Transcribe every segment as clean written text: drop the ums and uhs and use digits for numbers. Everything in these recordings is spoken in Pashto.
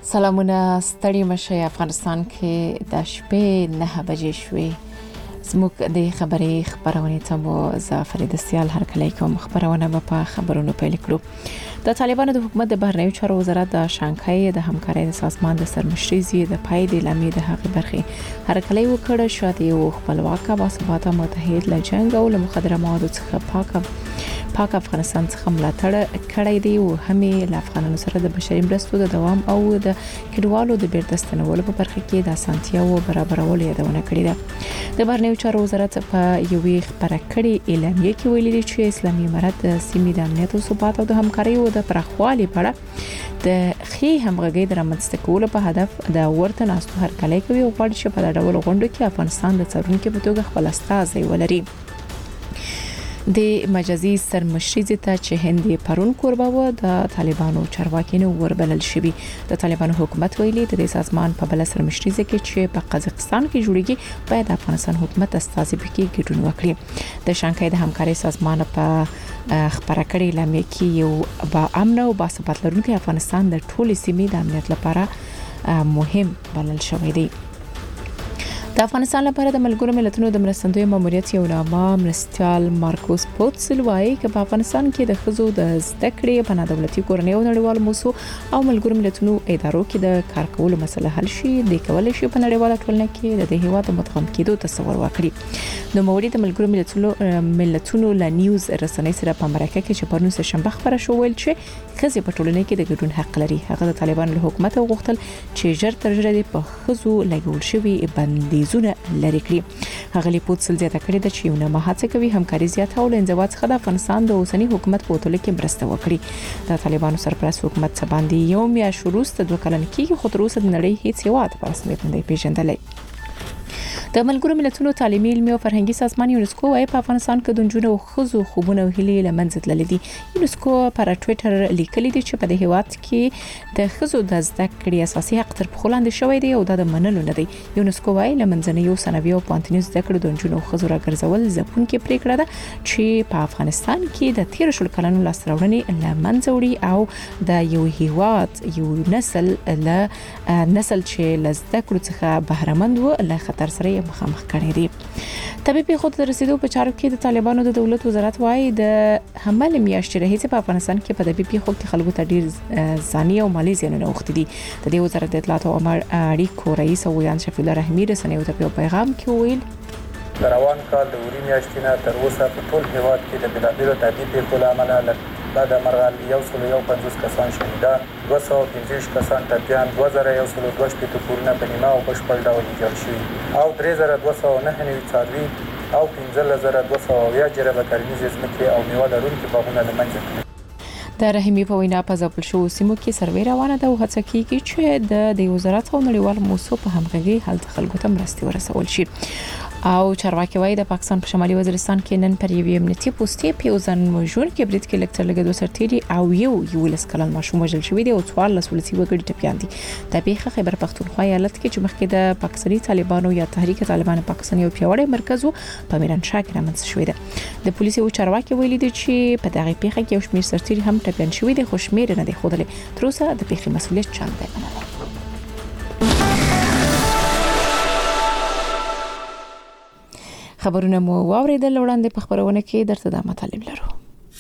سلامونه ستړي مشه افغانستان کې د شپې 9 بجې شوې زموږ د خبرې خبرونه ته مو زافرید سیال هر کله کوم خبرونه په خبرونو پیل کړو د طالبانو د حکومت د بهرنیو چارو وزارت د شانګهای د همکارۍ د سازمان د سرمشري زی د پای د لامي د هغه برخه هر کله وکړه شاته یو خپلواک باثباته متحد لجنګ او مخدره موادو څخه پاک افغانستان څخه ملاتړ کړی دی او همې له افغانانو سره د بشري مرستو د دوام او د کډوالو د بیرته په برخه کې د اسانتیاو برابرولو یادونه کړې ده د بهرنیو چارو وزارت په یوې خبره کړې اعلامیه کې ویلي دی چې اسلامي امارت د سیمې د امنیت او ثبات او د همکارۍ او د پراخوالي په اړه د خې همغږي د رامنځته کولو په هدف د ورته ناستو هر کله کوي او غواړي چې په دا ډول غونډو کې افغانستان د څارونکو په توګه خپل استازي ولري د مجازي سرمشري ته چې هندي پرون کوربه و د طالبانو چارواکینو وربلل شوی د طالبانو حکومت ویلي د سازمان په بل سرمشري کې چې په قزاقستان کې جوړیږي باید افغانستان حکومت استازي پکې ګډون وکړي د شانګهای د همکارۍ سازمان په خبره کړې لامل کې یو با امن او باثبات لرونکي افغانستان د ټولو سیمې د امنیت لپاره مهم بلل شوی دی د افغانستان لپاره د ملګرو ملتونو د مرستندوی ماموریت یو نامه مرستيال مارکوس پوتسل وايي چې په افغانستان کې د خزو د زده کړې په نادولتي کورنۍ او نړیوال موسسو او ملګرو ملتونو ادارو کې د کار کولو مسله حل شي د کولای شي په نړیواله ټولنه کې د هیواد متقام کېدو تصور وکړي نو موري د ملګرو ملتونو له نیوز رسنۍ سره په امریکا کې چې پرون سه شنبه خبره شو ویل چې خزي په ټولنه کې د ګډون حق لري هغه د طالبانو له حکومت غوښتل چې ژر تر ژره په خزو لګول شوی بندیز زونه لري کړی هغه پوتسل زیاته کړې ده چې یو نه هڅه کوي همکاري زیاته او انضباط څخه د افغانستان د اوسنی حکومت په توګه کې مرسته وکړي د طالبانو سرپرست حکومت څخه باندې یو میاشت وروسته 2 کلن کې خو تر اوسه د نړۍ هیڅ هیواد په رسمیت نه پیژندلې د ملګرو ملتونو تعلیمي علمي او فرهنګي سازمان یونسکو وايي په افغانستان کې د نجونو او ښځو خوبونه او هیلې لمنځه تللې دي یونسکو پر ټوئیټر لیکلي دي چې په دې هیواد کې د ښځو د زده کړې اساسي حق تر پخو لاندې شوی دی او دا د منلو نه دی یونسکو وايي لمنځنیو ثانوي او پوهنتوني زده کړې د نجونو او ښځو راګرځول ځپونکې پریکړه ده چې په افغانستان کې د 13 کلونو لاسته لمنځه وړي او د یو هیواد یو نسل چې لزده کړو څخه بهرمند و له خطر سره مخامخ کړي دي طبيبي خود د رسیدو په چارو کې د طالبانو د دولت وزارت وايي د حمل میاشتې راهیسې په افغانستان کې په طبيبي خود کې خلکو ته ډیر ځاني او مالي زیانونه وخت دي د دې وزارت د اطلاعات او اړیکو رئیس ویان شفیع الله رحیمی رسنیو ته په پیغام کې ویل روان کال د وري میاشتې نه تر اوسه په ټول هیواد کې د بلادیرو طبيبي په عمله بعد مرغال 150 کسان شهیدان 215 کسان ټپیان 2122 کورونه په نیمه او بشپړ ډول ویجاړ شوي او 3209 څاروي او 15200 جربه کرنیزې ځمکې او میوه لرونکي باغونه له منځه تللي د رحیمی په وینا په ځپل شو سیمو کې سروې روانه ده او هڅه کیږي چې د وزارت او نړیوال موسسو په همغږي حالت خلکو ته مرستې ورسول شي او چارواکي وايي د پاکستان په شمالي وزیرستان کې نن پر یوې امنیتي پوسټې په ځان موجود کې برید کې لکټر لګیدو سرتيري او یو لسکلن ماشوم وژل شوی دی او 14 ولسی وګړي ټپيان دي د پیښه خیبر پختونخوا ایالت کې چې مخکې د پاکستاني طالبانو یا تحریک طالبان پاکستان یو پیوړی مرکز په میرانشاه کې رامنځته شوی دی د پولیسو چارواکي ویلي دي چې په دغه پیښه کې یو شمېر سرتيري هم ټپيان شوی دي خو شمېر نه دی خوده تر اوسه د پیښې مسؤلیت چا نه دی خبرونه مو واوریدل وړاندې په خبرونه کې درته د مطالب لرو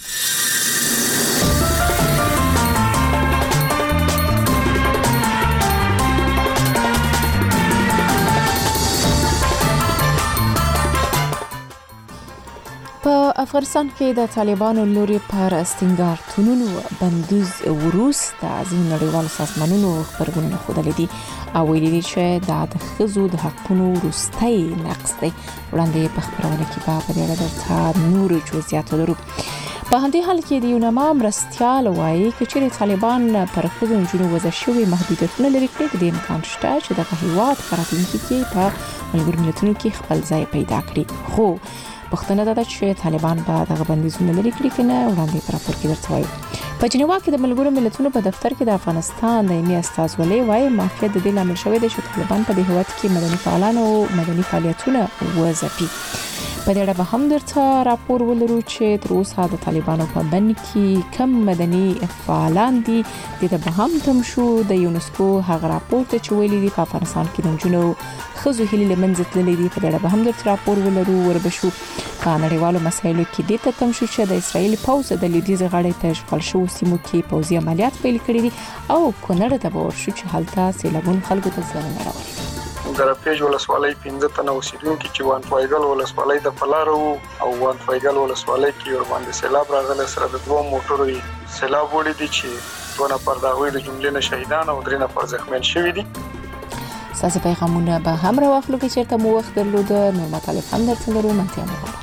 په افغانستان کې د طالبانو لوري پر استنګار تونونو بندیز وروسته ځینې نړیوالو سازمانونو خبرونه خوده دي او ویلي دي چې د ښځو د حقونو وروستي نقض دی وړاندې په خبرونه کې په دې اړه درته نور جزئیات لرو په همدې حال کې د یونما مرستيال وايي چې طالبان پر ښځو نجونو وضع شوی محدودیتونه لري کړي د امکان شته چې د هیواد په راتلونکي کې په ملګرو ملتونو کې خپل ځای پیدا کړي خو پښتنه ده چې طالبان به دغه بندیزونه لري کړي کنه وړاندې پر راپور کې درته وایي په جنیوا کې د ملګرو ملتونو په دفتر کې د افغانستان د ایمي استازولۍ وايي موقعیت د دې لامل شوی دی چې طالبان په دې هیواد کې مدني فعالان او مدني فعالیتونه وځپي په دې اړه به هم درته راپور ولرو چې تر اوسه د طالبانو په بند کې کم مدني فعالان دي. د به هم تم شو د یونسکو هغه راپور ته چې ویلي دي په افغانستان کې د جنونو خزو هلي لمنځه تللي دي. په دې اړه به هم درته راپور ولرو. وربشو په نړیوالو مسایلو کې د تم شو چې د اسرایل پوځ د لیدیز غړي ته اشغال شو سیمو کې پوځي عملیات پیل کړي دي او کونړ ته ورشو چې حالت سیلابون خلکو ته زیان راوړي. د پیج ولسوالۍ 15 تنه اوسیدونکو چې وان فایګل ولسوالۍ د پلارو او وان فایګل ولسوالۍ کې ور باندې سیلاب راغله سره د دوه موټرو سیلاب وړي دي چې دوه نفر د هغوی د جملې نه شهیدان او درې نفر زخمیان شوي دي. ساسي پیغامونه به هم راوخلو کې چیرته مو وخت درلود. نور مطالب هم درته لرو. منته مو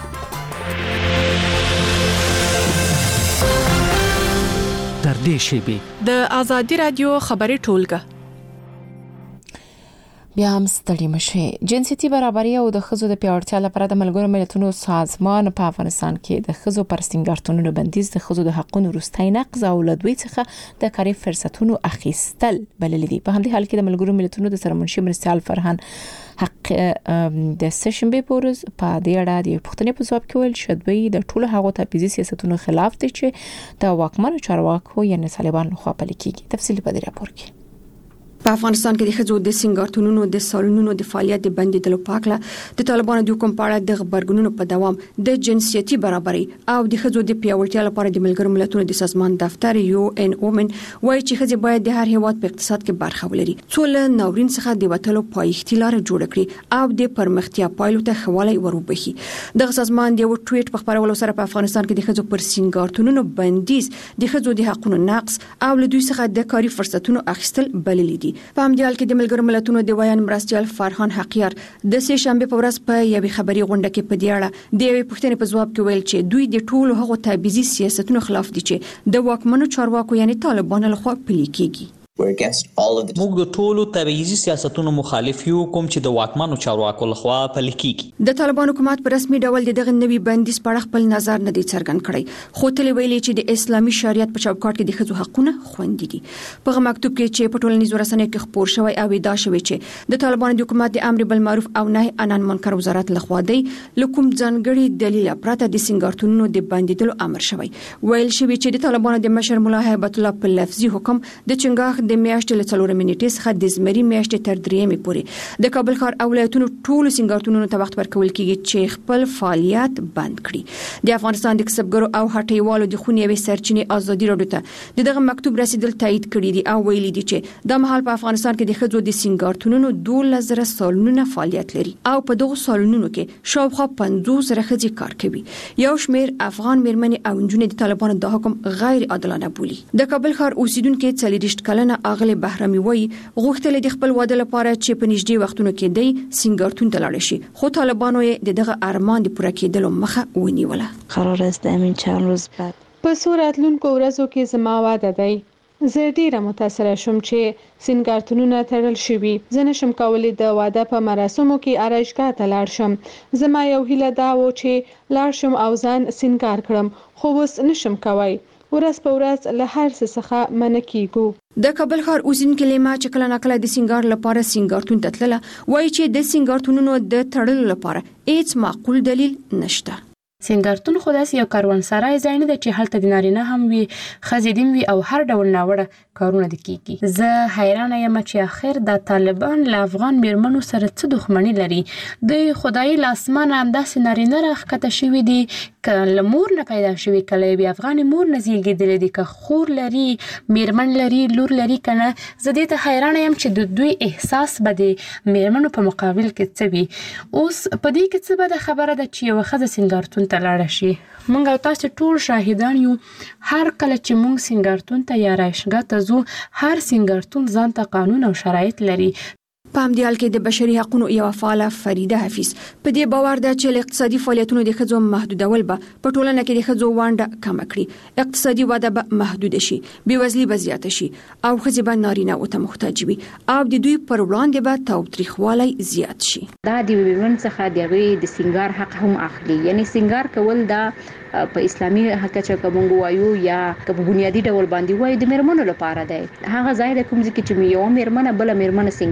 در دې شیبه د آزادي رادیو خبري ټولګه بیا هم ستړي مشه. جنسيتي برابري او د خزو د پیاوړتیا لپاره د ملګرو ملتونو سازمان په افغانستان کې د خزو پر سنگارتونونو بندیز د خزو د حقونو وروستۍ نقض او لدوی څخه د کاري فرصتونو اخیستل بلل دي. په همدې حال کې د ملګرو ملتونو د سرمنشي مرستيال فرهان حق د سشنبه پورز په دې اړه د پښتنې په ځواب کې ویل شدوی د ټولو هغو تبعیضي سیاستونو خلاف دي چې د واکمنو چارواکو یعنی طالبان لخوا پلي کیږي. تفصیل په دې راپور کې. په افغانستان کې د خځو د سنگارتونونو د سالونونو د فعالیت د بندیدلو پاکله د طالبانو د حکومت په اړه د خبرګونونو په دوام د جنسيتي برابري او د خځو د پیاوړتیا لپاره د ملګرو ملتونو د سازمان دفتر UN وومن وایي چې خځې باید د هر هیواد په اقتصاد کې برخه ولري څو له ناورین څخه د وټلو پایښتي لار جوړ کړي او د پرمختیا پایلو ته خواله وروبخي. د سازمان د یو ټویټ په خبرولو سره په افغانستان کې د خځو پر سنگارتونونو بندیز د خځو د حقونو نقض او له دوی څخه د کاري فرصتونو اخیستل بلل دي. په همدې حال کې د ملګرو ملتونو د ویان مرستيال فرهان حقیار د سه شنبه په ورځ په یوې خبري غونډه کې په دې اړه د یوې پوښتنې په ځواب کې ویل چې دوی د ټولو هغو تبعیضي سیاستونو خلاف دي چې د واکمنو چارواکو یعنی طالبانو لخوا پلي کیږي. موږ د ټولو تبعیضي سیاستونو مخالف یو کوم چې د واکمنو چارواکو لخوا پلي کیږي. د طالبان حکومت په رسمي ډول دغه نوي بندیز په اړه خپل نظر نه دی څرګند کړی خو تل ویلي چې د اسلامي شریعت په چوکاټ کې د خځو حقونه خوندي دي. په مکتوب کې چې په ټولنیزو رسنیو کې خبر شوی او ادعا شوی چې د طالبان د حکومت د امر بالمعروف او نهي عن المنکر وزارت لخوا دی لکوم ځانګړي دلیل پرته د سنگارتونونو د بندیدلو امر شوی. ویل شوی چې د طالبان د مشر مولا هیبت الله په لفظي حکم د چنګاخ د میاشتې له منټې څخه د زمري میاشتې تر درېمې پورې د کابل ښار او ولایتونو ټولو سنگارتونونو ته وخت ورکول کیږي چې خپل فعالیت بند کړي. د افغانستان د کسبګرو او هټیوالو د خونې سرچینې ازادي راډیو ته دغه مکتوب رسیدل تایید کړی دی او ویلي دي چې د مهال په افغانستان کې د خځو د سنگارتونونو 12,000 سالونونه فعالیت لري او په دغه سالونونو کې شاوخوا 50,000 خځې کار کوي. یو شمېر افغان میرمنې او نجونې د طالبانو د حکم غیر عادلانه بولي. د کابل ښار اوسیدونکو 40 کلنه اغله بهرامي وایي غوښتل د خپل واده لپاره چې په نږدې وختونو کې دی سنگارتون ته لاړ شي خو طالبانو یې دغه ارمان د پوره کېدلو مخه ونیوله. قرار است همین چند روز بعد په صورتلونکو ورځو کې زما واده دی. زه ډیره متاثره شوم چې سنگارتونونه تړل شوي. زه نشم کولی د واده په مراسمو کې آرایشګاه ته لاړ شم. زما یو هیله دا و چې لاړ شم او ځان سنگار کړم خو اوس نشم کولی. ورځ په ورځ له هر څه څخه منع کیږو. د کابل ښار اوسیدونکو لیما چې کله ناکله د سنگار لپاره سنگارتون ته تلله وایي چې د سنگارتونونو د تړلو لپاره هیڅ معقول دلیل نشته. سنگارتون خو داسې یو کاروانسرای ځای نه دی چې هلته د نارینه هم وي ښځې دې وي او هر ډول ناوړه کارونه د کیږي. زه حیرانه یم چې اخر د طالبان له افغان میرمنو سره څه دښمني لري. د خدای له اسمانه همداسې نارینه راښکته شوي دي که له مور نه پیدا شوي که له یوې افغانې مور نه زیږېدلي دي که خور لري میرمن لري لور لري که نه. زه دې ته حیرانه یم چې د دوی احساس به د میرمنو په مقابل کې څه وي. اوس په دې کې څه بده خبره ده چې یوه ښځه سنګارتون ته لاړه شي. مونږ او تاسو ټول شاهدان یو. هر کله چې مونږ سنگارتون ته یا رایشګاه ته ځو هر سنگارتون ځان ته قانون او شرایط لري. په همدې حال کې د بشري حقوقو یو فعال فریده حفیظ په دې باور ده چې اقتصادي فعالیتونو د ښځو محدودول به په ټولنه کې د ښځو ونډه کم کړي. اقتصادي وده به محدود شي، بېوزلي به زیاته شي او ښځې به نارینه او ته محتاج وي او د دوی پر وړاندې به تاوتریخوالی زیات شي. دا د ویمن څخه د سنگار حق هم اخلي. یعنی سنگار کول دا په اسلامي حق چې کوم وایو یا په بنیادی ډول باندې وایو د میرمنو لپاره دی. هغه ځای د کوم ځکه چې یو میرمنه بل میرمنه سنگار کوي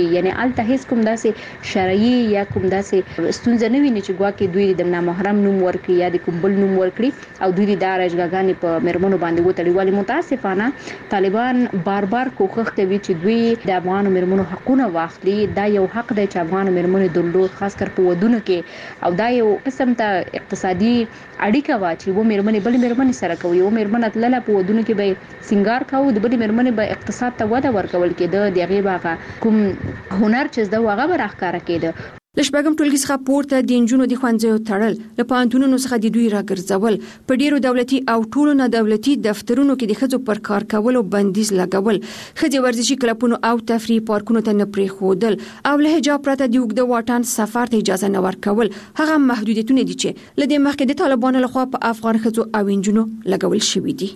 کې یعنی الته هیڅ کوم داسې شرعي یا کوم داسې ستونزه نه ویني چې ګواکې دوی د نامحرم نوم ورکړي یا د کوم بل نوم ورکړي او دوی د ارایشګاګانې په مرمنو باندې وتړي. ولې متاسفانه طالبان بار بار کوښښ کوي چې دوی د افغان مرمنو حقونه واخلي. دا یو حق دی چې افغان مرمنو درلود، خاص کر په ودونو کې، او دا یو قسم ته اقتصادي اړیکه وا چې و مرمنې بل مرمنې سره کوي. یو مرمنه تلله په ودونو کې به سنگار کاوه، د بل مرمنې به اقتصاد ته وده ورکول کېده، دغه باغه کوم هنر چې دا هغه به راښکاره کېده. لشبګم ټولګي څخه پورته د انجونو د خوانځو تړل، له پانتونونو څخه د دوی راګرځول، په ډیرو دولتي او ټولو نه دولتي دفترونو کې د ښځو پر کار کولو بندیز لګول، ښځې ورزشي کلبونو او تفریح پارکونو ته نه پرېښودل، او له حجاب پرته د اوږده واټن سفر ته اجازه نه ورکول، هغه محدودیتونه دي چې له دې مخکې د طالبانو لخوا په افغان ښځو او انجونو لګول شوي دي.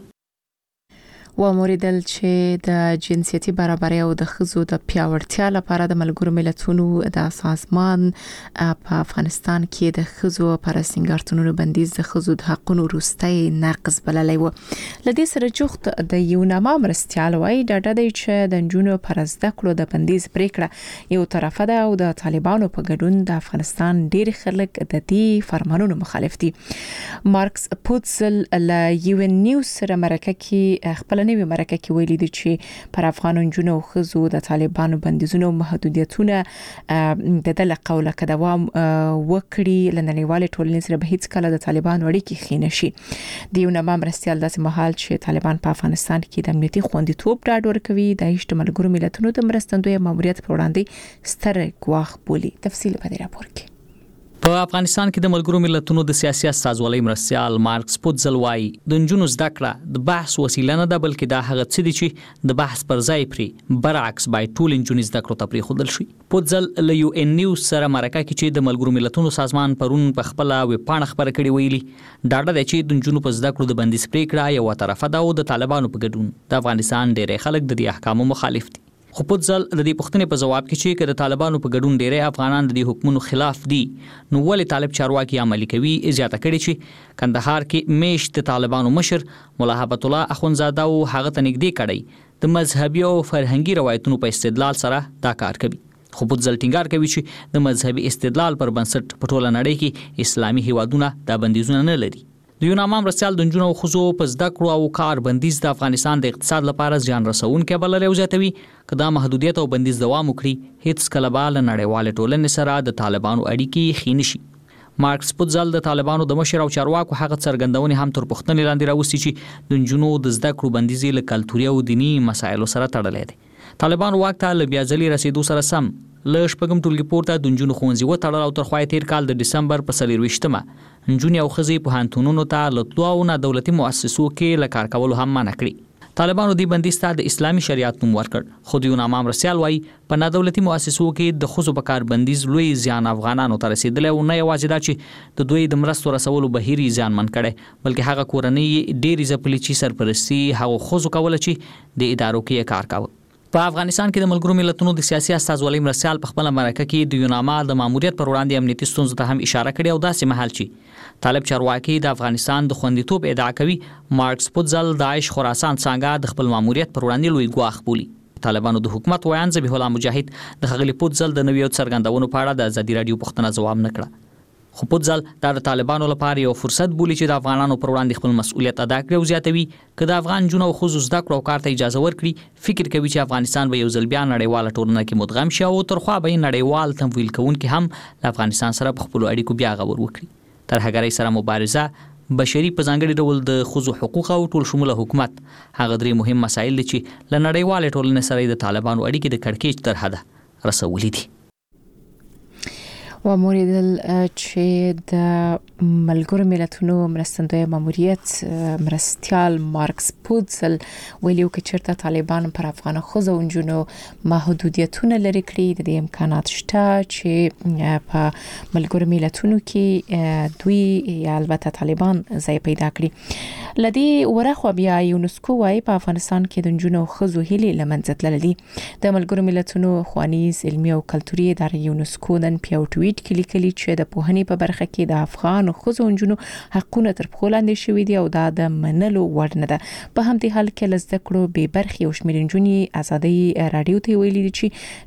وموریدل چې د جنسيتي برابرۍ او د ښځو د پیاوړتیا لپاره د ملګرو ملتونو د سازمان په افغانستان کې د ښځو پر سنگارتونو بندیز د ښځو د حقوقو وروستي نقض بللی و. لدې سره جوخت د یوناما مرستيال وای ډاډه دی چې د جنونو پر زده کړو د بندیز پریکړه یو طرفه ده او د طالبانو په ګډون د افغانستان ډیر خلک د دې فرمانونو مخالف دي. مارکس پوتزل له یو ان نیوز سره مرکه کې خپل نوې مرکه کې ویلي دي چې پر افغان جنونو او ښځو د طالبانو بندیزونو محدودیتونه د دله قوله کدوام وکړي لنړیوال ټولنې سره به هیڅ کله د طالبانو اړیکې خینه شي. د یوناما مرستيال داسې مهال چې طالبان په افغانستان کې د امنیتي خوندیتوب ډاډ ورکوي د ملګرو ملتونو د مرستندوی ماموریت پر وړاندې ستر ګواښ بولي. تفصیل په دې راپور کې. په افغانستان کې د ملګرو ملتونو د سیاسي استازولۍ مرستيال مارکس پوتزل وایي د نجونو زده کړه د بحث وسیله نه ده، بلکې دا هغه څه دي چې د بحث پر ځای پرې برعکس باید ټول نجونې زده کړو ته پرېښودل شي. پوتزل له یو ان نیوز سره مرکه کې چې د ملګرو ملتونو سازمان پرون په خپل ویبپاڼه خبره کړې ویلي ډاډه دی چې د نجونو په زده کړو د بندیز پرېکړه یو طرفه ده او د طالبانو په ګډون د افغانستان ډېری خلک د دې احکامو مخالف دي. خو پوتزل د دې پوښتنې په جواب کې چې د طالبانو په ګډون ډېری افغانان د دې حکمونو خلاف دي، نو ولې طالب چارواکي عملي کوي، زیاته کړي چې کندهار کې میشت طالبانو مشر مولا هبت الله اخونزاده او هغه ته نږدې کړي د مذهبي او فرهنګي روایتونو په استدلال سره دا کار کوي. خو پوتزل ټینګار کوي چې د مذهبي استدلال پر بنسټ په ټوله نړۍ کې اسلامي هیوادونه دا بندیزونه نه لري. د یوناما مرستيال د نجونو او ښځو په زده کړو او کار بندیز د افغانستان د اقتصاد لپاره زیان رسونکی بللی او زیاتوي که دا محدودیت او بندیز دوام وکړي هیڅ کله به له نړیوال ټولنې سره د طالبانو اړیکې ښې نه شي. مارکس پوتزل د طالبانو د مشر او چارواکو هغه څرګندونې هم تر پوښتنې لاندې راوستي چې د نجونو د زده کړو بندیز له کلتوري او دینی مسایلو سره تړلی دی. طالبان واک ته له بیا ځلې رسیدو سره سم له شپږم ټولګي پورته د نجونو ښوونځي وتړل او تر خوا یې تیر کال د ډسمبر په 24مه نجونې او ښځې پوهنتونونو ته له دوو نه دولتي مؤسسو کې له کار کولو هم منع کړي. طالبانو دې بندیز ته د اسلامي شریعت نوم ورکړ، خو د یوناما مرستيال وایي په نه دولتي مؤسسو کې د ښځو په کار بندیز لوی زیان افغانانو ته رسیدلی او نه یوازې دا چې د دوی د مرستو رسولو بهیر یې زیانمن کړی، بلکې هغه کورنۍ ډېرې ځپلې چې سرپرستي هغو ښځو کوله چې د ادارو کې کار کاوه. په افغانستان کې د ملګرو ملتونو د سیاسي استازولۍ مرستيال په خپل مرکه کې د یوناما د ماموریت پر وړاندې امنیتي ستونزو ته هم اشاره کړې او داسې مهال چې طالب چارواکي د افغانستان د خوندیتوب ادعا کوي، مارکس پوتزل د عایش خراسان څنګه د خپل ماموریت پر وړاندې لوی ګواښ بولي. طالبانو د حکومت ویان ذبیح الله مجاهد د ښاغلي پوتزل د نویو څرګندونو په اړه د ازادي راډیو پوښتنه ځواب نه کړه. خو پوتزل دا د طالبانو لپاره یو فرصت بولي چې د افغانانو پر وړاندې خپل مسؤلیت ادا کړي او زیاتوي که د افغان جنونو او ښځو زده کړو او کار ته اجازه ورکړي فکر کوي چې افغانستان به یو ځل بیا نړیواله ټولنه کې مدغم شي او ترخوا به نړیوال تمویل کوونکي هم له افغانستان سره په خپلو اړیکو بیا غور وکړي. ترهګرۍ سره مبارزه، بشري په ځانګړي ډول د ښځو حقوق او ټول شموله حکومت هغه درې مهم مسایل دي چې له نړیوالې ټولنې سره د طالبانو اړیکې د کړکېچ تر حده رسولي دي. وموریدل چې د ملګرو ملتونو مرستندوی ماموریت مرستيال مارکس پوتزل ویلي چې چېرته طالبان پر افغان ښځو او نجونو محدودیتونه لري کړي د دې امکانات شته چې په ملګرو ملتونو کې دوی یا البته طالبان ځای پیدا کړي. لدی ورخه بیا یونسکو وايي په افغانستان کې د جنونو خزو هلي لمنځه تللي د ملګرو ملتونو خوانیز علمي او کلتوري ادارې یونسکو نن په ټویټ کې لیکلي چې د پوهنې په برخه کې د افغان خزو جنونو حقونه تر پښو لاندې شوي دي او دا د منلو وړ نه ده. په همدې حال کې لزده کړو به برخي او شمېر نجونې ازادي رادیو ته ویلي دي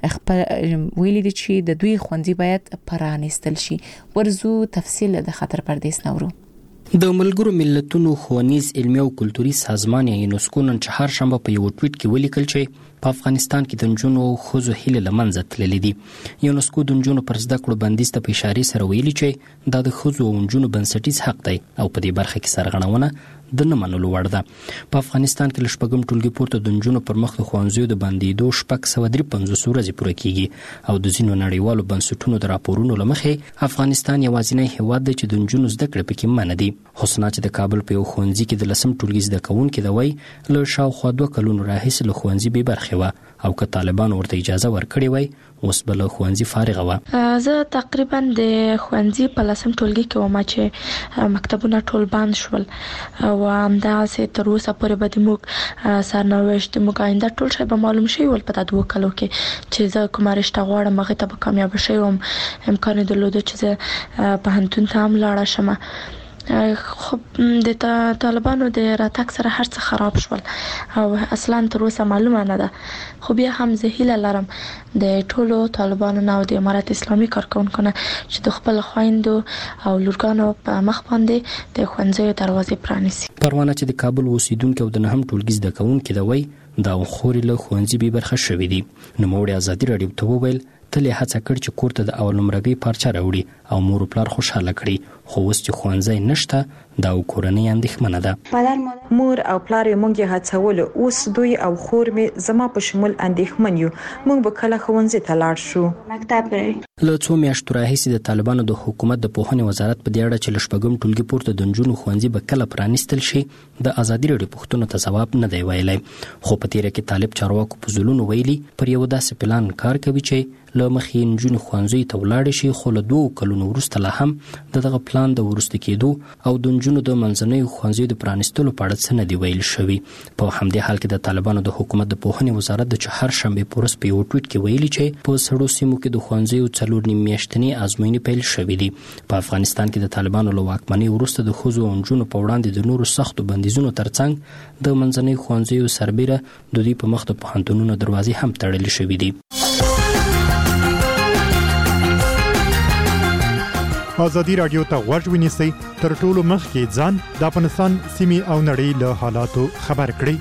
چې د دوی خوندې باید پرانستل شي. ورزو تفصیل د خطر پردیس نورو. د ملګرو ملتونو ښوونیز علمي او کلتوري سازمان یونسکو نن چهارشنبه په یو ټویټ کې ولیکل چې په افغانستان کې د نجونو خزو هیله لمنځه تللي دي. یونسکو د نجونو پر زده کړو بندیز ته په اشاره سره ویلي چې دا د خزو او نجونو بنسټیز حق دی او په دې برخه کې سرغړونه د نه منلو وړ ده. په افغانستان کې لشپږم ټولګي پورته د نجونو پر مخ د ښوونځیو د بندیدو 653 ورځې پوره کیږي او د ځینو نړیوالو بنسټونو د راپورونو له مخې افغانستان یوازینی هیواد دی چې د نجونو زده کړې پکې منع دي. حسنا چې د کابل په یو ښوونځي کې د 10م ټولګي زده کوونکي دی وایي له شاوخوا 2 کلونو راهیسې له ښوونځي بې برخې وه او که طالبان ورته اجازه ورکړې وای اوس بل ښوونځي فارغه وه. زه تقریبا د ښوونځي په 10م ټولګي کې وم چې مکتبونه ټول بند شول او همداسې تر اوسه پورې به موږ سرنوشت موږ آینده ټول شی به معلوم شي ول په 2 کلو کې چې زه کومه رشته غواړم هغه ته به کامیاب شوم. امکان درلوده چې زه په هنتون ته هم لاړه شم. خب د طالبانو د راتګ سره هر څه خراب شول او اصلا تر اوسه معلومه نه ده. خو بیا هم زه هیله لرم د ټولو طالبانو او د امارت اسلامي کارکونکو نه چې د خپل خويندو او لورګانو په مخ باندې د ښوونځیو دروازې پرانیسي. پروانه چې د کابل اوسیدونکو او د نهم ټولګي زده کوونکو د وای دا خوري له ښوونځي به برخه شوې دي. نو موږ ازادي رادیو ته وویل تلې هڅه کړ چې کور ته د اول نمرګي پارچه راوړي او مور پلار خوشاله کړي خو اوس چې ښوونځی نشته دا کورنۍ اندېښمنه ده. مور او پلار یې مونږ هڅول اوس دوی او خور مې زما په شمول اندېښمن یو مونږ به کله ښوونځي ته لاړ شو. مکتب له څو میاشتو راهیسې د طالبانو د حکومت د پوهنې وزارت په دې اړه چې لشپږم ټولګي پورته د نجونو ښوونځي به کله پرانیستل شي د ازادي رادیو پوښتنو ته ځواب نه دی ویلی. خو په تیره کې طالب چارواکو په ځلونو ویلي پر یو داسې پلان کار کوي چې له مخې نجونو ښوونځي ته ولاړ شي خو له 2 کلونو وروسته لا هم دغه پلان د ورسته کېدو او د نجونو د منځنیو ښوونځیو د پرانیستلو په اړه څه نه دی ویل شوی. په همدې حال کې د طالبانو د حکومت د پوهنې وزارت د چهارشنبه پورس په یو ټویټ کې ویلي چې په سړو سیمو کې د ښوونځیو 4 میاشتنی ازموینې پیل شوې دي. په افغانستان کې د طالبانو له واکمنۍ وروسته د خزو او نجونو په وړاندې د نورو سختو بندیزونو ترڅنګ د منځنیو ښوونځیو سربیره د دوی په مخ د پوهنتونونو دروازې هم تړلې شوې دي. ازادي رادیو ته غوږ ونیسئ تر ټولو مخکې ځان د افغانستان سیمې او نړۍ له حالاتو خبر کړئ.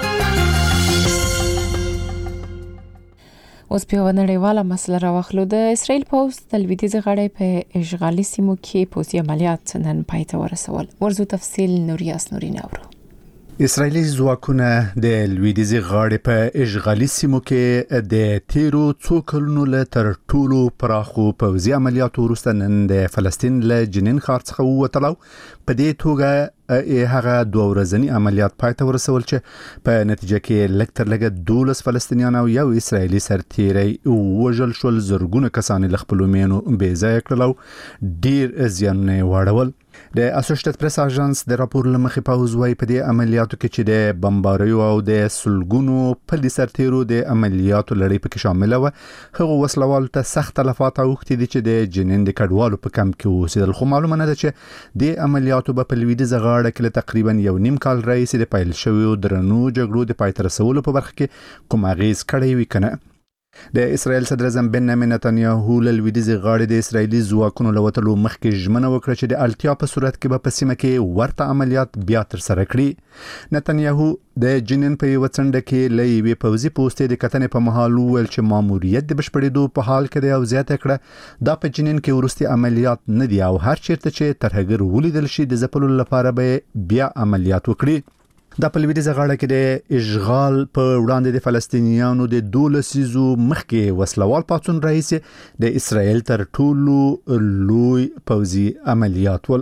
اوس په نړیواله مسله راوخلو. د اسرائیل پوځ د لویدیځ غاړې په اشغالي سیمو کې پوځي عملیات نن پای ته ورسول. ورزو تفصیل نوریاس نورین اورو. اسرائیلی ځواکونه د لویدیځ غاړې په اشغالي سیمو کې د تیرو څو کلونو له تر ټولو پراخو پوځي عملیاتو وروسته نن د فلسطین له جنین ښار څخه ووتل. په دې توګه هغه 2 ورځنی عملیات پای ته ورسول چې په نتیجه کې لږ تر لږه 12 فلسطینیان او یو اسرائیلی سرتیری وژل شول. زرګونه کسان له خپل مینو بې ځای کړل او ډیر زیانونه واړول. د اسوسییټډ پریس اژانس د راپور لمخې پوځ وايي په دې عملیاتو کې چې د بمباریو او د سلګونو پلي سرتیرو د عملیاتو لړۍ پکې شامل و. هغه وسلوال ته سخت تلفات اوښتي دي چې د جنین د کډوالو په کمپ کې اوسېدل. خو معلومه نه ده چې د عملیاتو په لویدیځ غاړه کې تقریبا 1.5 کال راهیسې د پیل شویو درنو جګړو د پای ته رسولو په برخه کې کوم اغیز کړی وي کنه. د اسرائیل صدر اعظم بنیامین نتنیاهو له لویدیځ غاړې د اسرائیلي ځواکونو له وتلو مخکې ژمنه وکړه چې د اړتیا په صورت کې به په سیمه کې ورته عملیات بیا تر سره کړي. نتنیاهو د جنین په یو څنډه کې له یوې پوځي پوستې د کتنې په مهال وویل چې ماموریت د بشپړېدو په حال کې دی او زیاته کړه دا په جنین کې وروستي عملیات نه دي او هر چیرته چې ترهګر ولیدل شي د ځپلو لپاره به بیا عملیات وکړي. د لویدیځ غاړه کې د اشغال په وړاندې د فلسطینیانو د 12 لسیزو مخکې وسلوال پاڅون رئیس د اسرائیل تر ټولو لوی پوځي عملیات ول.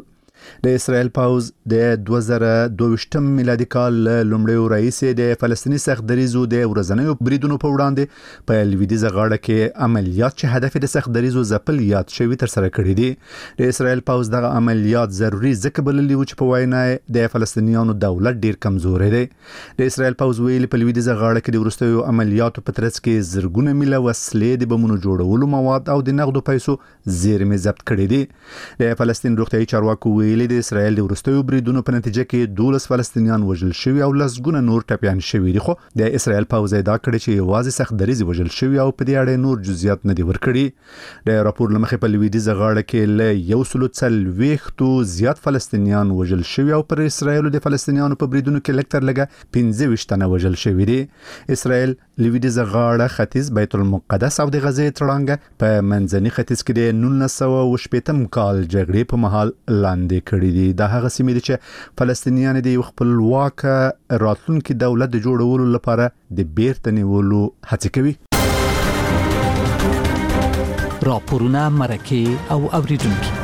د اسرائیل پوز د 2022 میلادي کال لومړی رئیس د فلسطینی سختدریزو د ورځنیو بریدونو په وړاندې په لویدیځه غاړه کې عملیات چې هدف د سختدریزو ځپل یاد شوی تر سره کړی دي. د اسرائیل پوز دغه عملیات ضروری ځکه بللي و چې په وینا د فلسطینیانو دولت ډیر کمزوري دی. د اسرائیل پوز ویلي په لویدیځه غاړه کې د وروستیو عملیاتو په ترڅ کې زرګونه میله وسلې د بمونو جوړولو مواد او د نقدو پیسو زیرمې ضبط کړي دي. د فلسطین روغتیايي چارواکو ویلي د اسرائیل د وروستیو بریدونو په نتیجه کې 12 فلسطینیان وژل شوي او لسګونه نور ټپيان شوي دي. خو د اسرائیل پوز دا کړی چې یوازې سختدریزي وژل شوي او په دې اړه نور جزئیات نه دي ورکړي. د راپور لمخې په لویدیځه غاړه کې له 140 زیات فلسطینیان وژل شوي او پر اسرائیل د فلسطینیانو په بریدونو کې لکټر لګه 25 تنه وژل شوي دي. اسرائیل لویدیځه غاړه ختیځ بیت المقدس او د غزې تړانګه په منځني ختیځ کې د 1918 کال جګړې په مهال لاندې کړې دي. دا هغه سیمې دي چې فلسطینیان د یو خپلواک راتلونکي دولت د جوړولو لپاره د بیرته نیولو هڅه کوي. راپورونه مرکه او اوریدونکو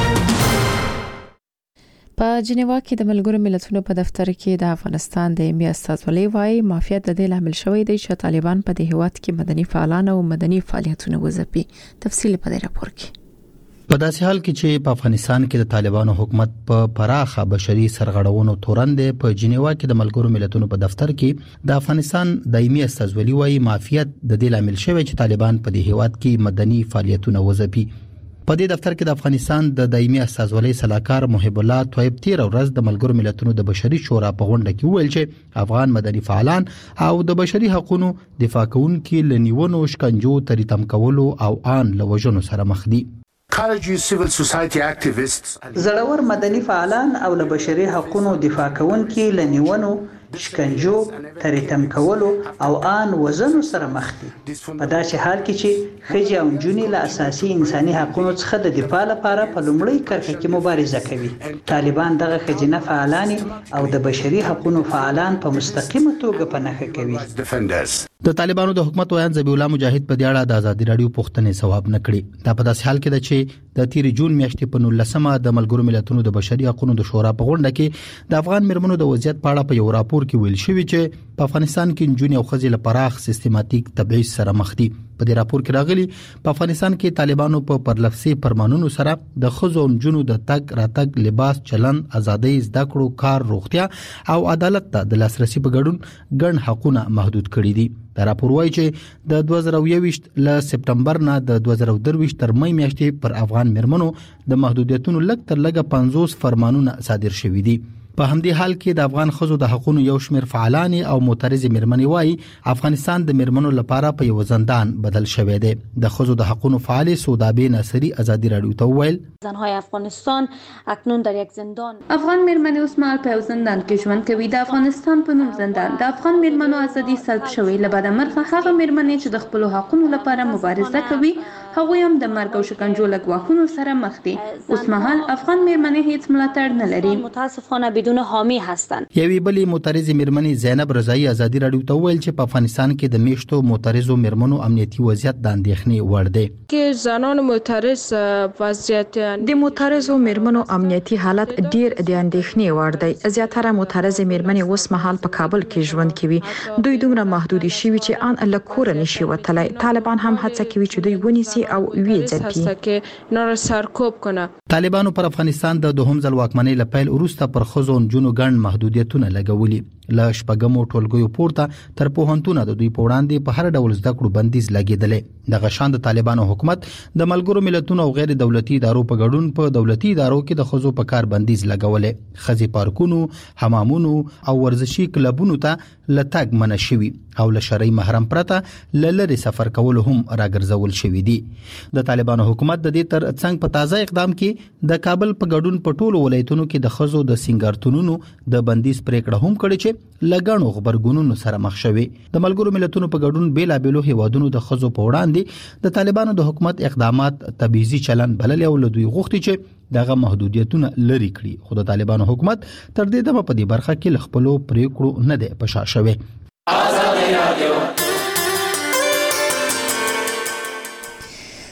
په جنیوا کې د ملګرو ملتونو په دفتر کې د افغانستان د ایمي استازولۍ وايي مافیات د دې لامل شوی دی چې طالبان په دې هیواد کې مدني فعالان او مدني فعالیتونه وځپي. تفصیل په دې راپور کې. په داسې حال کې چې په افغانستان کې د طالبانو حکومت په پراخه بشري سرغړونو تورن دی، په جنیوا کې د ملګرو ملتونو په دفتر کې د افغانستان دایمي استازولۍ وايي مافیات د دې لامل شوی چې طالبان په دې هیواد کې مدني فعالیتونه وځپي. په دې دفتر کې د افغانستان د دایمي استازولۍ صلاحکار محب الله طيب تیر ورځ د ملګرو ملتونو د بشري شورا په غونډه کې ویل چې افغان مدني فعالان او د بشري حقوقو دفاع کوونکي لنیونو شکنجو تریتم کولو او ان لوجنو سره مخ دي. زړور مدني فعالان او له بشري حقوقو دفاع کوونکي لنیونو شکنجو تریتم کولو او ان وزنو سره مخ دي. په داسې حال کې چې خځې او نجونې له اساسي انساني حقوقو څخه د دفاع لپاره په لومړی کرښه کې مبارزه کوي. طالبان دغه خځینه فعالان او د بشري حقوقو فعالان په مستقیمه توګه په نښه کوي. د طالبانو د حکومت ویان ذبیح الله مجاهد په دې اړه د ازادي رادیو پوښتنې ثواب نکړي. دا په داسې حال کې ده چې د 13 جون میاشتې په 19مه د ملګرو ملتونو د بشري حقوقو د شورا په غونډه کې د افغان مرمنو د وضعیت په اړه په یو راپور کې ویل شوی چې په افغانستان کې نجونې او ښځې له پراخ سیستماتیک تبعیض سره مخ دي. په دې راپور کې راغلي په افغانستان کې طالبانو په پرلفظي فرمانونو سره د ښځو او نجونو د تګ راتګ، لباس، چلن، ازادۍ، زده کړو، کار، روغتیا او عدالت ته د لاسرسي په ګډون ګڼ حقوقونه محدود کړي دي. دا راپور وايي چې د 2021 ل سپټمبر نه د 2023 تر مې میاشتې پر افغان مرمنو د محدودیتونو لږ تر لږه 50 فرمانونه صادر شوي دي. په همدې حال کې د افغان ښځو د حقوقو یو شمېر فعالان او معترض مرمنې وايي افغانستان د مرمنو لپاره په یو زندان بدل شوی دی. د ښځو د حقوقو فعال سودابه ناصری ازادي رادیو ته ویل زنهای افغانستان اکنون در یک زندان. افغان مرمنې اوس مهال په زندان کې ژوند کوي. د افغانستان په نوم زندان. د افغان مرمنو ازادي سلب شوی. لبعد مرغه هغه مرمنې چې د خپل حقوقو لپاره مبارزه کوي هغه هم د مرګ او شکنجو له ګواښونو سره مخ دي. اوس مهال افغان مرمنې هیڅ ملاتړ نه لري. متاسفانه بدون حامی هستند. یوې بلې معترض مرمنې زینب رضایی ازادي رادیو ته ویل چې په افغانستان کې د میشتو معترضو مرمنو امنیتي وضعیت د اندېښنې وړ دی. کې زنان معترض وضعیت د معترضو مرمنو امنیتي حالت ډیر د اندېښنې وړ دی. زیاتره معترض مرمنې اوس مهال په کابل کې ژوند کوي. دوی دومره محدود شي چې ان له کور نشي وتلی. طالبان هم هڅه کوي چې دوی ونیسي او وی ځپي. نور سرکوب کنه. طالبانو پر افغانستان د دوهم ځل واکمنۍ لپاره وروسته پر خزو جنو ګڼ محدودیتونه لګولي. له شپږمو ټولګیو پورته تر پوهنتونه د دوی په وړاندې په هر ډول زده کړو بندیز لګیدلې. دغه شان د طالبانو حکومت د ملګرو ملتونو او غیر دولتي ادارو په ګډون په دولتي ادارو کې د خزو په کار بندیز لګولې. خزي پارکونو، حمامونو او ورزشي کلبونو ته لټګ منع شوی او له شرعي محرم پرته لری سفر کول هم راګرځول شوی دي. د طالبانو حکومت د دې تر څنګ په تازه اقدام کې د کابل په ګډون په ټولو ولایتونو کې د خزو د سنگارتونونو د بندیز پریکړه هم کړې چې لګڼو خبرګونونو سره مخ شوي. د ملګرو ملتونو په ګډون بیلابېلو هیوادونو د خزو په وړاندې د طالبانو د حکومت اقدامات تبعیضي چلن بلل او له دوی غوښتي چې دغه محدودیتونه لري کړي. خو د طالبانو حکومت تر دې دمه په دې برخه کې خپلو پریکړو نه دی پشا شوی.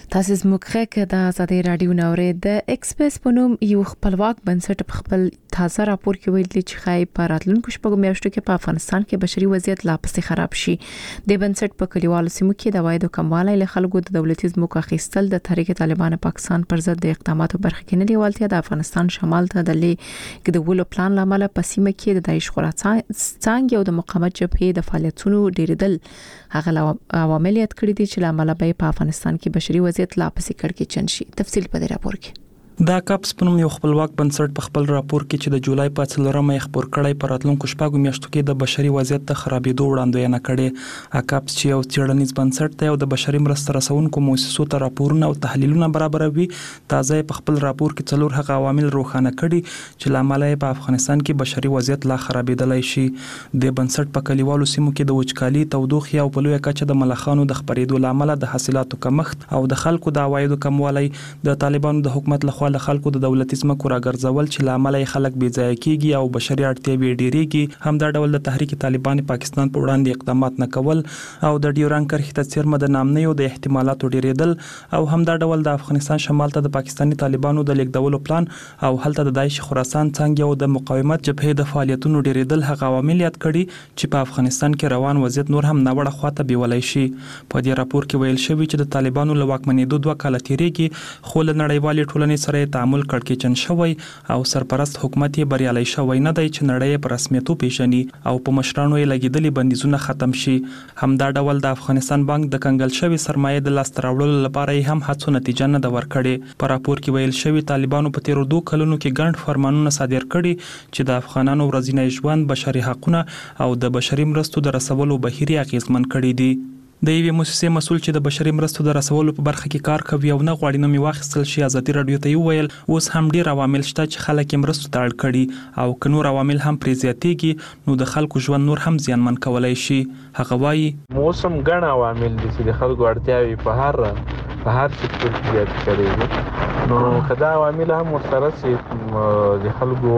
تاسو زموږ غږ د آزادۍ رادیو نورې د ایکسپریس په نوم یو خپلواک بنسټ په خپل تازه راپور کې ویلي چې خای په راتلونکو شپږو میاشتو کې په افغانستان کې بشري وضعیت لا پسې خراب شي. د بنسټ په کلیوالو سیمو کې د وایدو کموالی له خلکو د دولتي ځمکو اخیستل د تحریک طالبان پاکستان پر ضد د اقداماتو برخه کې نه لیوالتیا د افغانستان شمال ته د لیږدولو پلان لامل په سیمه کې د داعش خراسان څنګه او د مقاومت جبهې د فعالیتونو ډیریدل هغه عوامل یاد کړی دي چې لامل به په افغانستان کې بشري وضعیت لا پسې کړکېچن شي. تفصیل په دې راپور کې. دا کاپس په نوم یو خپلواک بنسټ په خپل راپور کې چې د جولای په 4مه خبر کړی پر راتلونکو شپږو میاشتو کې د بشري وضعیت د خرابېدو وړاندوینه کړې. کاپس چې یو څېړنیز بنسټ دی او د بشري مرستو رسونکو مؤسسو ته راپورونه او تحلیلونه برابروي، تازه په خپل راپور کې څلور هغه عوامل روښانه کړي چې لامل یې په افغانستان کې بشري وضعیت لا خرابېدلی شي. د بنسټ په کلیوالو سیمو کې د وچکالي، تودوخې او په لویه کچه د ملخانو د خپرېدو لامل د حاصلاتو کمښت او د خلکو د عوایدو کموالی، د طالبانو د حکومت لخوا له خلکو د دولتي ځمکو راګرځول چې لامل یې خلک بې ځایه کیږي او بشري اړتیاوې ډېریږي. همدا ډول د تحریک طالبان پاکستان په وړاندې اقدامات نه کول او د ډیورنډ کرښې ته څیرمه د نامنیو د احتمالاتو ډېرېدل او همدا ډول د افغانستان شمال ته د پاکستاني طالبانو د لیږدولو پلان او هلته د داعش خراسان څنګه او د مقاومت جبهې د فعالیتونو ډېرېدل هغه عوامل یاد کړي چې په افغانستان کې روان وضعیت نور هم ناوړه خواته بیولای شي. په دې راپور کې ویل شوی چې د طالبانو له واکمنېدو 2 کاله تیریږي، خو له نړیوالې ټولنې سره تعامل کړکېچن شوی او سرپرست حکومت یې بریالي شوی نه دی چې نړۍ په رسمیت وپیژني او په مشرانو یې لګیدلي بندیزونه ختم شي. همدا ډول د افغانستان بانک د کنګل شوی سرمایه د لاسته راوړلو لپاره یې هم هڅو نتیجه نه ده ورکړې. په راپور کې ویل شوی طالبانو په تیرو 2 کلونو کې ګڼ فرمانونه صادر کړي چې د افغانانو ورځنی ژوند، بشري حقوقونه او د بشري مرستو د رسولو بهیر اغیزمن کړي دي. د یوې مؤسسې مسؤل چې د بشري مرستو د رسولو په برخه کې کار کوي او نه غواړي نوم یې واخیستل شي، ازادي رادیو ته وویل اوس هم ډیر عوامل شته چې خلک یې مرستو ته اړ کړي او که نور عوامل هم پرې زیاتېږي نو د خلکو ژوند نور هم زیانمن کولی شي. هغه وایي موسم ګڼ عوامل دي چې د خلکو اړتیاوې په هر سکتور کې زیاتې کړي دي، نو که دا عوامل هم ورسره سي د خلکو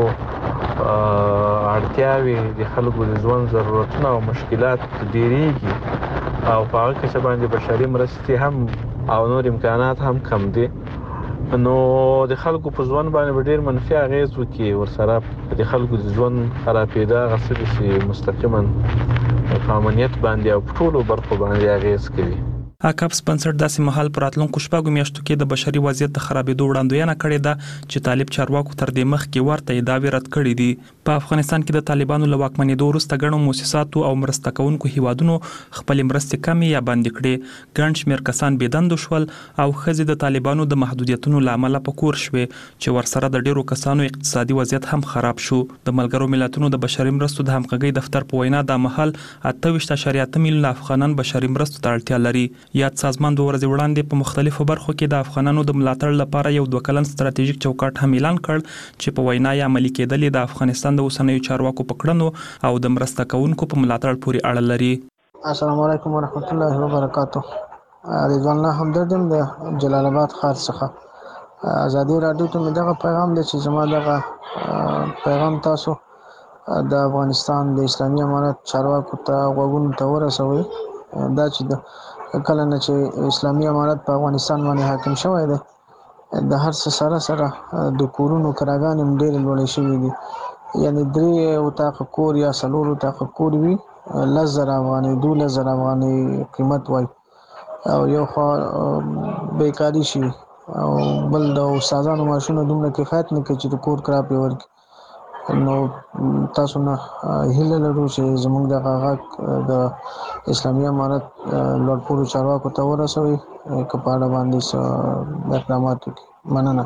اړتیاوې، د خلکو د ژوند ضرورتونه او مشکلات ډېرېږي او په هغه کې باندې بشري مرستې هم او نور امکانات هم کم دي، نو د خلکو په ژوند باندې ډېر منفي اغیز وکړي. ورسره د خلکو د ژوند خرابېدا هغه څه دي چې مستقیما په امنیت باندې او په ټولو برخو باندې اغیز کوي. کاپس بنسټ داسې مهال پر راتلونکو شپږو میاشتو کې د بشري وضعیت د خرابېدو وړاندوینه کړې ده چې طالب چارواکو تر دې مخکې ورته ادعاوې رد کړې دي. په افغانستان کې د طالبانو له واکمنېدو وروسته ګڼو مؤسساتو او مرسته کوونکو هیوادونو خپلې مرستې کمې یا بندې کړې. ګڼ شمېر کسان بېدندو شول او ښځې د طالبانو د محدودیتونو له امله په کور شوې چې ورسره د ډېرو کسانو اقتصادي وضعیت هم خراب شو. د ملګرو ملتونو د بشري مرستو د همغږۍ دفتر په وینا دا مهال 28.8 میلیونه افغانان بشري مرستو ته اړتیا لري. یاد سازمان 2 ورځې وړاندې په مختلفو برخو کې د افغانانو د ملاتړ لپاره یو 2 کلن ستراتیژیک چوکاټ هم اعلان کړ چې په وینا یې عملي کېدل د افغانستان د اوسنیو چارواکو په کړنو او د مرسته کوونکو په ملاتړ پورې اړه لري. السلام علیکم ورحمت الله وبرکاته. رضوان الله همدردم د جلال آباد ښار څخه. ازادي رادیو ته مې دغه پیغام دی چې زما دغه پیغام تاسو د افغانستان د اسلامي امارت چارواکو ته غوږونو ته ورسوئ. دا چې د کله نه چې اسلامي امارت په افغانستان باندې حاکم شوی دی، د هر څه سره د کورونو کراګانې هم ډېرې لوړې شوي دي، یعنې 3 اتاقه کور یا 4 اتاقه کور وي 10,000 افغانۍ 12,000 افغانۍ قیمت وای او یو خوا بیکاري شي او بل د استادانو معاشونه دومره کفایت نه کوي چې د کور کرا پې ورکړي. نو تاسو نه هیله لرو چې زموږ دغه غږ د اسلامي امارت لوړپوړو چارواکو ته ورسوي که په اړه باندې اقدامات وکړي. مننه.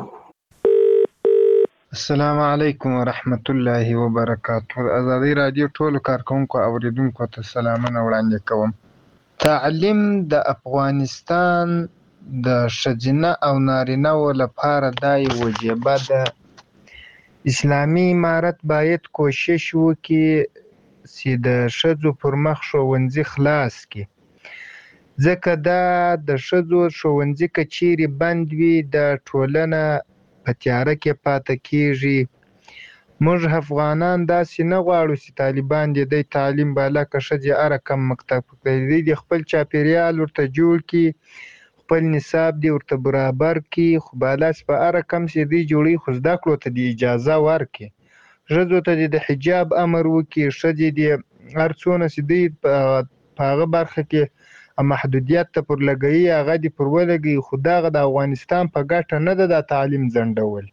السلام علیکم ورحمت الله وبرکاته. ازادي رادیو ټولو کارکونکو اوریدونکو ته سلامونه وړاندې کوم. تعلیم د افغانستان د ښځینه او نارینه‌و لپاره دا یوه وجیبه ده. اسلامي امارت باید کوشش وکړي چې د ښځو پر مخ ښوونځي خلاص کړي، ځکه دا د ښځو ښوونځي که چیرې بند وي د ټولنه په تیاره کې پاتې کیږي. موږ افغانان داسې نه غواړو چې طالبان د دې تعلیم بالا که ښځې هره کم مکتب کوي، د خپل چاپیریال ورته جوړ کړي، خپل نصاب دی ورته برابر کی خو بالاس په اره کم سي دی جوړي خو زده کړو ته دی اجازه ورکي ژوند ته د حجاب امر وکي شدي دی ارڅونه سي دی په هغه برخه کې محدودیت ته پر لګي هغه دی پر ولګي خدای د افغانستان په ګټه نه ده د تعلیم زندول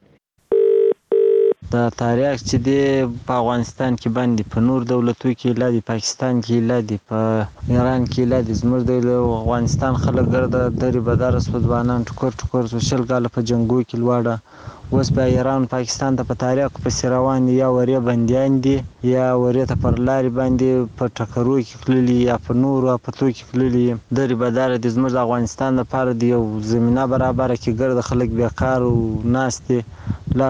د تاریخ چې دی په افغانستان کې باندې په نور دولتو کې لا دی پاکستان کې لا دی په ایران کې لا دی زموږ د افغانستان خلک ګرځي درې بدار سپځوانان ټکر شل کال په جنگو کې لوړه اوس په ایران پاکستان ته په تاریخ په روان یا وری بنديان دي یا وری ته پر لاري باندې په ټکرو کې کړلي یا په نور او په تو کې کړلي درې بدار د زموږ د افغانستان لپاره دی یو زمينه برابر کې ګرځي خلک بیکار او ناس دي